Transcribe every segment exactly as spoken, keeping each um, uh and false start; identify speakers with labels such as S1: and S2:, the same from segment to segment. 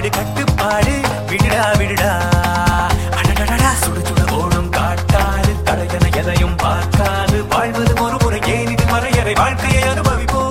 S1: விடு கட்டுப்பாடு விடுடா விடுடா அடடடடா சுடு சுட ஓடும் காட்டாது தடையன எதையும் பார்க்காது வாழ்வது ஒரு முறை ஏன் இது மறையறை வாழ்க்கையை அனுபவிப்போம்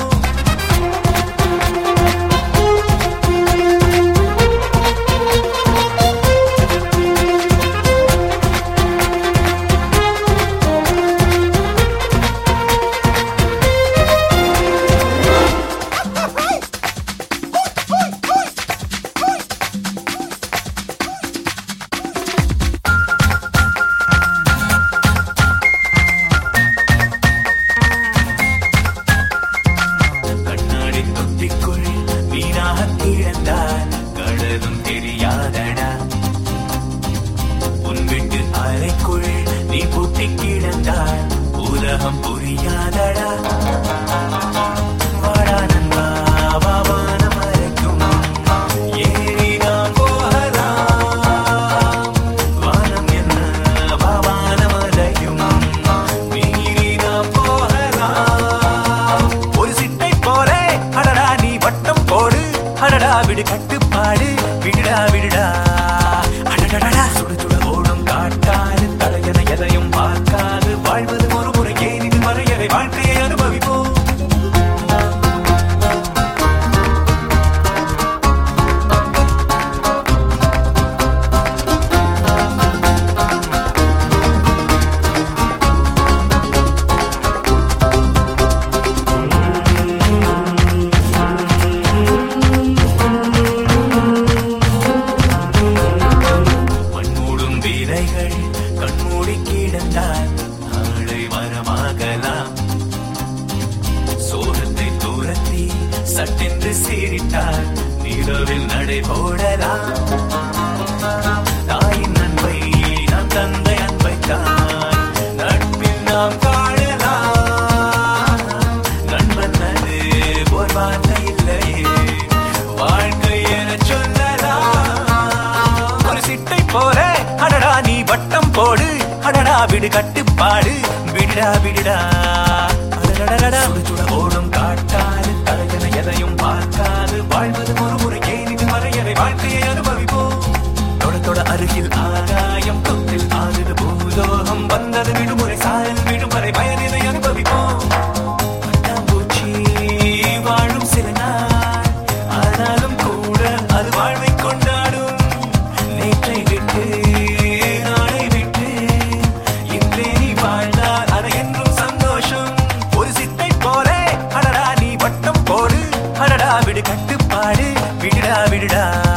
S1: நீ பூட்டி கிடந்தால் உலகம் புரியாதடா வாடா நண்பா வாவான மறைக்கும் ஏறி நாம் போகலாம் வானம் என்ன வாவான மறையும் மீறி நாம் போகலாம் ஒரு சிட்டை போலே அடடா நீ வட்டம் போடு அடடா விடு கட்டுப்பாடு விடுடா விடுடா அடடடா சுடு சுட ஓடும் காட்டாது தடையன எதையும் பார்க்காது வாழ்வது ஒரு முறை ஏன் இது மறையறை வாழ்க்கையை அனுபவிப்போம் கண்மூடி கிடந்தால் நாளை மரமாகலாம் சோகத்தை தூரத்தி சட்டென்று சீரிட்டால் நிலவில் நடை போடலாம் தாயின் அன்பை நாம் தந்தை அன்பைத்தான் நட்பில் நாம் காணலாம் நண்பன் அது போர் வார்த்தை இல்லையே வாழ்க்கை என சொல்லலாம் ஒரு சிட்டை போல அடடா நீ வட்டம் போடு அடடா விடு கட்டுப்பாடு விடுடா விடுடா அடடடடா சுட ஓடும் காட்டாது தடையன எதையும் பார்க்காது வாழ்வது ஒரு முறை ஏன் இது மறையறை வாழ்க்கையை அனுபவிப்போம் தொட தொட அருகில் ஆகாயம் தொட்டில் ஆகுது பூலோகம் வந்தது விடுமுறை சாயல் விடுமுறை பயனிதை அனுபவிப்போம் பட்டாம்பூச்சி வாழும் சில நாள் ஆனாலும் கூட அது வாழ்வை கொண்டாடும் நேற்றை விட்டு விடு கட்டுப்பாடு விடுடா விடுடா